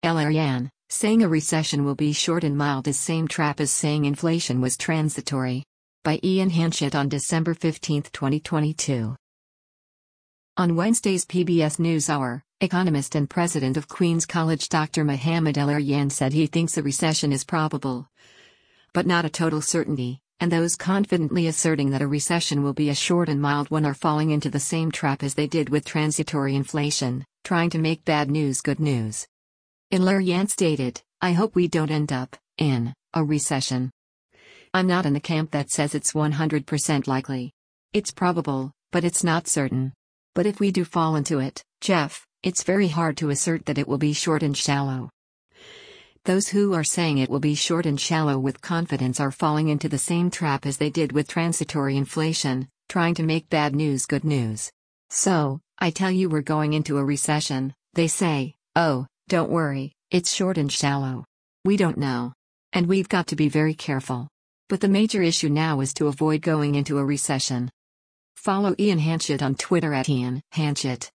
Yan, saying a recession will be short and mild is same trap as saying inflation was transitory. By Ian Hanchett on December 15, 2022. On Wednesday's PBS NewsHour, economist and president of Queen's College Dr. Mohamed El-Erian said he thinks a recession is probable, but not a total certainty, and those confidently asserting that a recession will be a short and mild one are falling into the same trap as they did with transitory inflation, trying to make bad news good news. El-Erian stated, "I hope we don't end up in a recession. I'm not in the camp that says it's 100% likely. It's probable, but it's not certain. But if we do fall into it, Jeff, it's very hard to assert that it will be short and shallow." Those who are saying it will be short and shallow with confidence are falling into the same trap as they did with transitory inflation, trying to make bad news good news. So, I tell you we're going into a recession, they say, "Oh, don't worry, it's short and shallow. We don't know. And we've got to be very careful." But the major issue now is to avoid going into a recession. Follow Ian Hanchett on Twitter @Ian Hanchett.